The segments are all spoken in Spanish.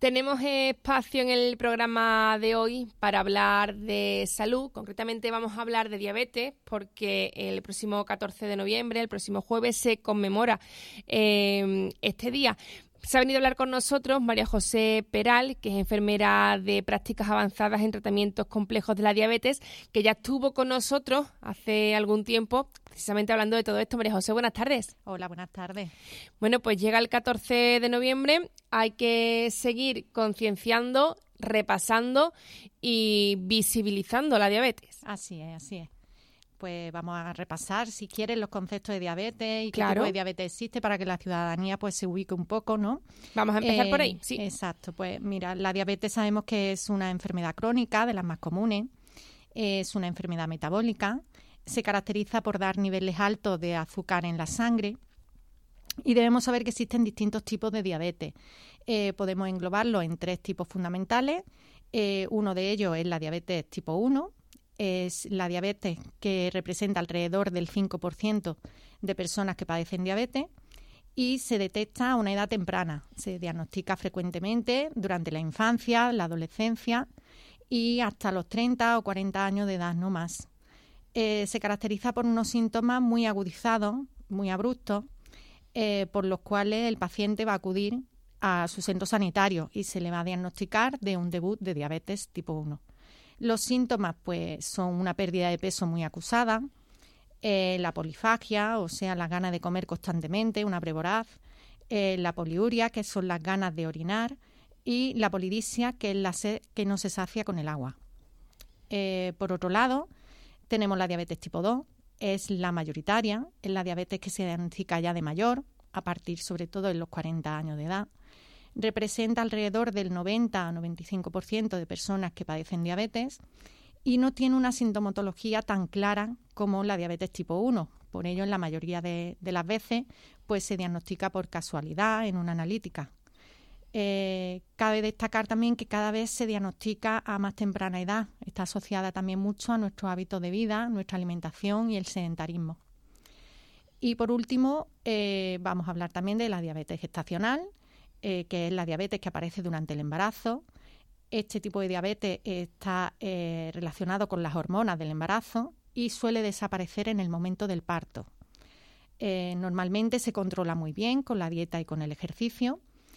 Tenemos espacio en el programa de hoy para hablar de salud. Concretamente vamos a hablar de diabetes porque el próximo 14 de noviembre, el próximo jueves, se conmemora este día. Se ha venido a hablar con nosotros María José Peral, que es enfermera de prácticas avanzadas en tratamientos complejos de la diabetes, que ya estuvo con nosotros hace algún tiempo, precisamente hablando de todo esto. María José, buenas tardes. Hola, buenas tardes. Bueno, pues llega el 14 de noviembre, hay que seguir concienciando, repasando y visibilizando la diabetes. Así es, así es. Pues vamos a repasar, si quieres, los conceptos de diabetes y qué Claro. tipo de diabetes existe para que la ciudadanía pues se ubique un poco, ¿no? Vamos a empezar por ahí, sí. Exacto. Pues mira, la diabetes sabemos que es una enfermedad crónica, de las más comunes. Es una enfermedad metabólica. Se caracteriza por dar niveles altos de azúcar en la sangre. Y debemos saber que existen distintos tipos de diabetes. Podemos englobarlo en 3 tipos fundamentales. Uno de ellos es la diabetes tipo 1. Es la diabetes que representa alrededor del 5% de personas que padecen diabetes y se detecta a una edad temprana. Se diagnostica frecuentemente durante la infancia, la adolescencia y hasta los 30 o 40 años de edad, no más. Se caracteriza por unos síntomas muy agudizados, muy abruptos, por los cuales el paciente va a acudir a su centro sanitario y se le va a diagnosticar de un debut de diabetes tipo 1. Los síntomas pues son una pérdida de peso muy acusada, la polifagia, o sea, las ganas de comer constantemente, una hambre voraz, la poliuria, que son las ganas de orinar, y la polidipsia, que es la sed que no se sacia con el agua. Por otro lado, tenemos la diabetes tipo 2, es la mayoritaria, es la diabetes que se diagnostica ya de mayor, a partir sobre todo de los 40 años de edad. Representa alrededor del 90 a 95% de personas que padecen diabetes y no tiene una sintomatología tan clara como la diabetes tipo 1. Por ello, en la mayoría de las veces pues se diagnostica por casualidad en una analítica. Cabe destacar también que cada vez se diagnostica a más temprana edad. Está asociada también mucho a nuestros hábitos de vida, nuestra alimentación y el sedentarismo. Y por último, vamos a hablar también de la diabetes gestacional, que es la diabetes que aparece durante el embarazo. Este tipo de diabetes está relacionado con las hormonas del embarazo y suele desaparecer en el momento del parto. Normalmente se controla muy bien con la dieta y con el ejercicio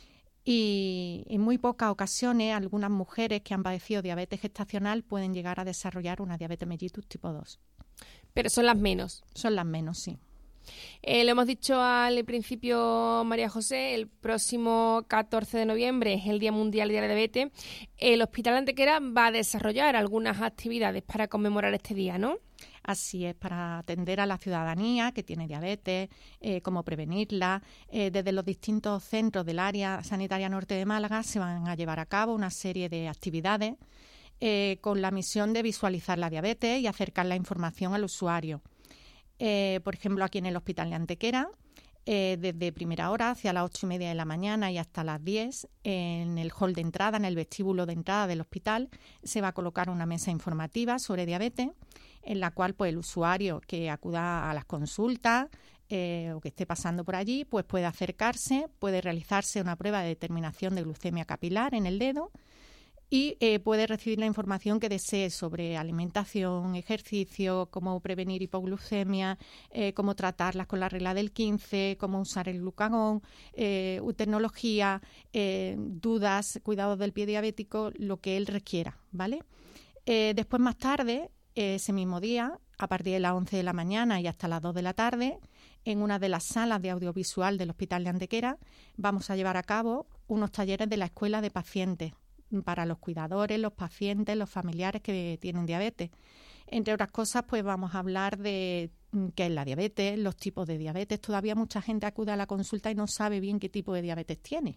y en muy pocas ocasiones algunas mujeres que han padecido diabetes gestacional pueden llegar a desarrollar una diabetes mellitus tipo 2. Pero son las menos. Son las menos, sí. Lo hemos dicho al principio, María José, el próximo 14 de noviembre es el Día Mundial de la Diabetes. El Hospital Antequera va a desarrollar algunas actividades para conmemorar este día, ¿no? Así es, para atender a la ciudadanía que tiene diabetes, cómo prevenirla. Desde los distintos centros del área sanitaria norte de Málaga se van a llevar a cabo una serie de actividades con la misión de visualizar la diabetes y acercar la información al usuario. Por ejemplo, aquí en el Hospital de Antequera, desde primera hora, hacia las 8:30 de la mañana y hasta las 10, en el hall de entrada, en el vestíbulo de entrada del hospital, se va a colocar una mesa informativa sobre diabetes, en la cual pues, el usuario que acuda a las consultas o que esté pasando por allí, pues puede acercarse, puede realizarse una prueba de determinación de glucemia capilar en el dedo, y puede recibir la información que desee sobre alimentación, ejercicio, cómo prevenir hipoglucemia, cómo tratarlas con la regla del 15, cómo usar el glucagón, tecnología, dudas, cuidados del pie diabético, lo que él requiera, ¿vale? Después, más tarde, ese mismo día, a partir de las 11 de la mañana y hasta las 2 de la tarde, en una de las salas de audiovisual del Hospital de Antequera, vamos a llevar a cabo unos talleres de la Escuela de Pacientes para los cuidadores, los pacientes, los familiares que tienen diabetes. Entre otras cosas, pues vamos a hablar de qué es la diabetes, los tipos de diabetes. Todavía mucha gente acude a la consulta y no sabe bien qué tipo de diabetes tiene.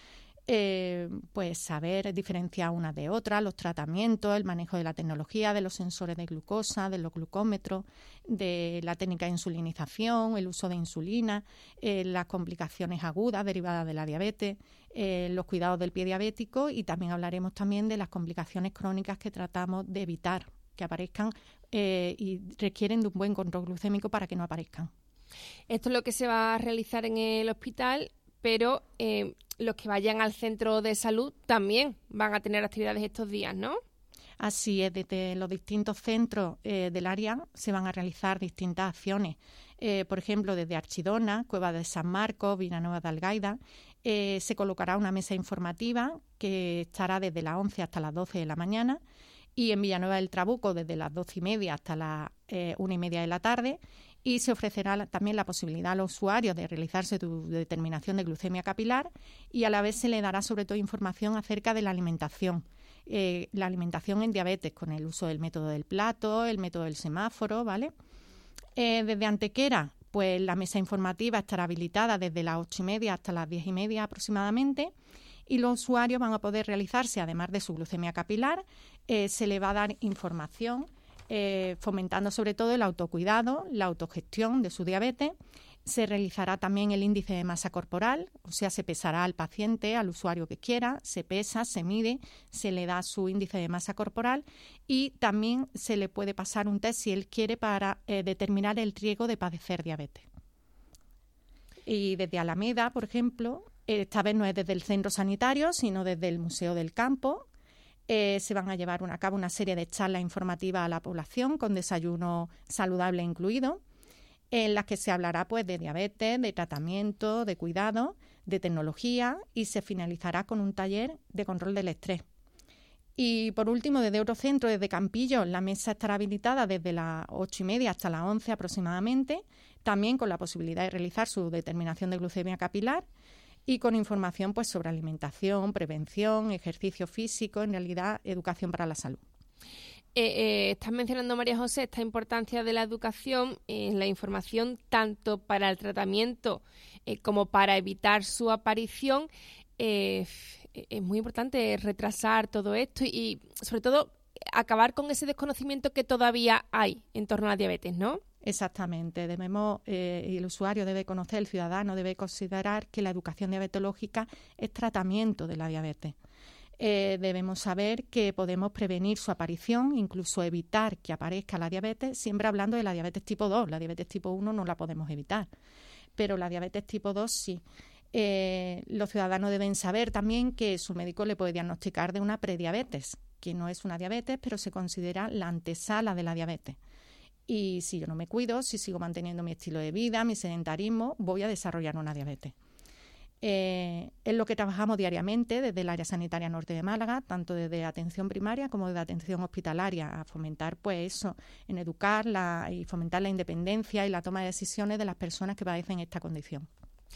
Pues saber diferenciar una de otra, los tratamientos, el manejo de la tecnología, de los sensores de glucosa, de los glucómetros, de la técnica de insulinización, el uso de insulina, las complicaciones agudas derivadas de la diabetes, los cuidados del pie diabético, y también hablaremos también de las complicaciones crónicas que tratamos de evitar que aparezcan y requieren de un buen control glucémico para que no aparezcan. Esto es lo que se va a realizar en el hospital, pero los que vayan al centro de salud también van a tener actividades estos días, ¿no? Así es, desde los distintos centros del área se van a realizar distintas acciones. Por ejemplo, desde Archidona, Cueva de San Marcos, Villanueva de Algaida, se colocará una mesa informativa que estará desde las 11 hasta las 12 de la mañana, y en Villanueva del Trabuco desde las 12:30 hasta las 1:30 de la tarde, y se ofrecerá también la posibilidad a los usuarios de realizarse su determinación de glucemia capilar, y a la vez se le dará sobre todo información acerca de la alimentación en diabetes, con el uso del método del plato, el método del semáforo, ¿vale? Desde Antequera, pues la mesa informativa estará habilitada desde las 8:30 hasta las 10:30 aproximadamente, y los usuarios van a poder realizarse, además de su glucemia capilar, se le va a dar información fomentando sobre todo el autocuidado, la autogestión de su diabetes. Se realizará también el índice de masa corporal, o sea, se pesará al paciente, al usuario que quiera, se pesa, se mide, se le da su índice de masa corporal, y también se le puede pasar un test si él quiere para determinar el riesgo de padecer diabetes. Y desde Alameda, por ejemplo, esta vez no es desde el centro sanitario, sino desde el Museo del Campo, se van a llevar a cabo una serie de charlas informativas a la población con desayuno saludable incluido, en las que se hablará pues de diabetes, de tratamiento, de cuidado, de tecnología, y se finalizará con un taller de control del estrés. Y por último, desde Eurocentro, desde Campillo, la mesa estará habilitada desde las 8:30 hasta las 11 aproximadamente, también con la posibilidad de realizar su determinación de glucemia capilar, y con información pues sobre alimentación, prevención, ejercicio físico, en realidad educación para la salud. Estás mencionando, María José, esta importancia de la educación en la información tanto para el tratamiento como para evitar su aparición. Es muy importante retrasar todo esto y sobre todo acabar con ese desconocimiento que todavía hay en torno a la diabetes, ¿no? Exactamente. El usuario debe conocer, el ciudadano debe considerar que la educación diabetológica es tratamiento de la diabetes. Debemos saber que podemos prevenir su aparición, incluso evitar que aparezca la diabetes, siempre hablando de la diabetes tipo 2. La diabetes tipo 1 no la podemos evitar, pero la diabetes tipo 2 sí. Los ciudadanos deben saber también que su médico le puede diagnosticar de una prediabetes, que no es una diabetes, pero se considera la antesala de la diabetes. Y si yo no me cuido, si sigo manteniendo mi estilo de vida, mi sedentarismo, voy a desarrollar una diabetes. Es lo que trabajamos diariamente desde el área sanitaria norte de Málaga, tanto desde atención primaria como desde atención hospitalaria, a fomentar pues eso, en educar y fomentar la independencia y la toma de decisiones de las personas que padecen esta condición.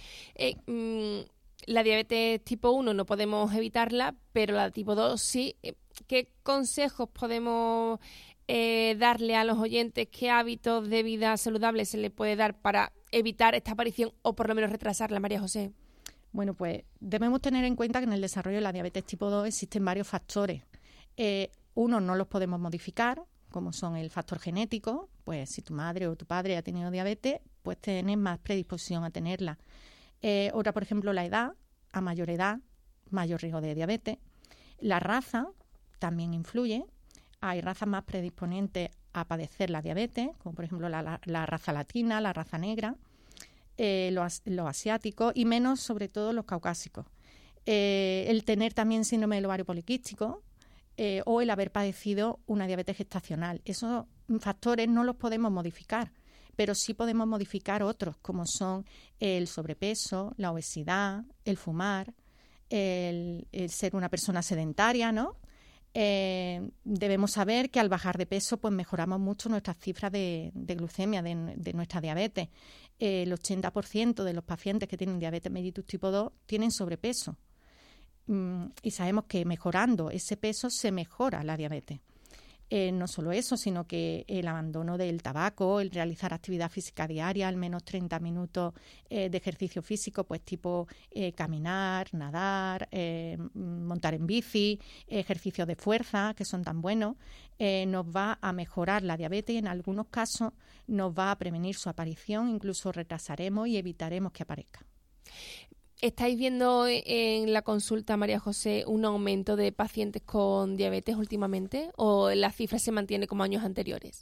La diabetes tipo 1 no podemos evitarla, pero la tipo 2 sí. ¿Qué consejos podemos darle a los oyentes? ¿Qué hábitos de vida saludable se le puede dar para evitar esta aparición o por lo menos retrasarla, María José? Bueno, pues debemos tener en cuenta que en el desarrollo de la diabetes tipo 2 existen varios factores. Unos no los podemos modificar, como son el factor genético, pues si tu madre o tu padre ha tenido diabetes, pues tienes más predisposición a tenerla. Otra, por ejemplo, la edad. A mayor edad, mayor riesgo de diabetes. La raza también influye. Hay razas más predisponentes a padecer la diabetes, como por ejemplo la raza latina, la raza negra, los asiáticos y menos sobre todo los caucásicos. El tener también síndrome del ovario poliquístico o el haber padecido una diabetes gestacional. Esos factores no los podemos modificar, pero sí podemos modificar otros, como son el sobrepeso, la obesidad, el fumar, el ser una persona sedentaria, ¿no? Debemos saber que al bajar de peso pues mejoramos mucho nuestras cifras de glucemia, de nuestra diabetes. El 80% de los pacientes que tienen diabetes mellitus tipo 2 tienen sobrepeso. Y sabemos que mejorando ese peso se mejora la diabetes. No solo eso, sino que el abandono del tabaco, el realizar actividad física diaria, al menos 30 minutos de ejercicio físico, pues tipo caminar, nadar, montar en bici, ejercicios de fuerza, que son tan buenos, nos va a mejorar la diabetes y en algunos casos nos va a prevenir su aparición, incluso retrasaremos y evitaremos que aparezca. ¿Estáis viendo en la consulta, María José, un aumento de pacientes con diabetes últimamente o la cifra se mantiene como años anteriores?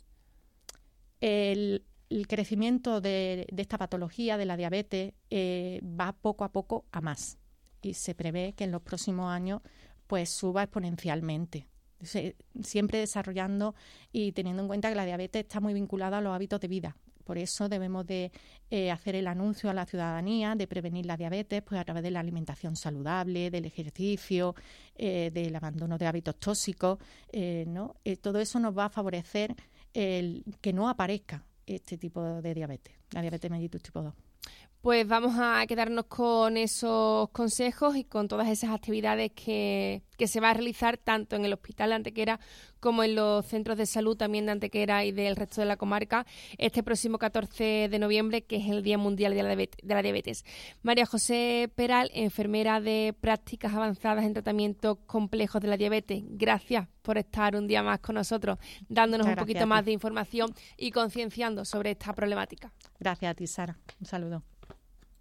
El crecimiento de esta patología, de la diabetes, va poco a poco a más. y se prevé que en los próximos años pues suba exponencialmente. Siempre desarrollando y teniendo en cuenta que la diabetes está muy vinculada a los hábitos de vida. Por eso debemos de hacer el anuncio a la ciudadanía de prevenir la diabetes pues a través de la alimentación saludable, del ejercicio, del abandono de hábitos tóxicos, ¿no? Todo eso nos va a favorecer que no aparezca este tipo de diabetes, la diabetes mellitus tipo 2. Pues vamos a quedarnos con esos consejos y con todas esas actividades que se va a realizar tanto en el Hospital de Antequera como en los centros de salud también de Antequera y del resto de la comarca este próximo 14 de noviembre, que es el Día Mundial de la Diabetes. María José Peral, enfermera de prácticas avanzadas en tratamientos complejos de la diabetes, gracias por estar un día más con nosotros, dándonos un poquito más de información y concienciando sobre esta problemática. Gracias a ti, Sara. Un saludo.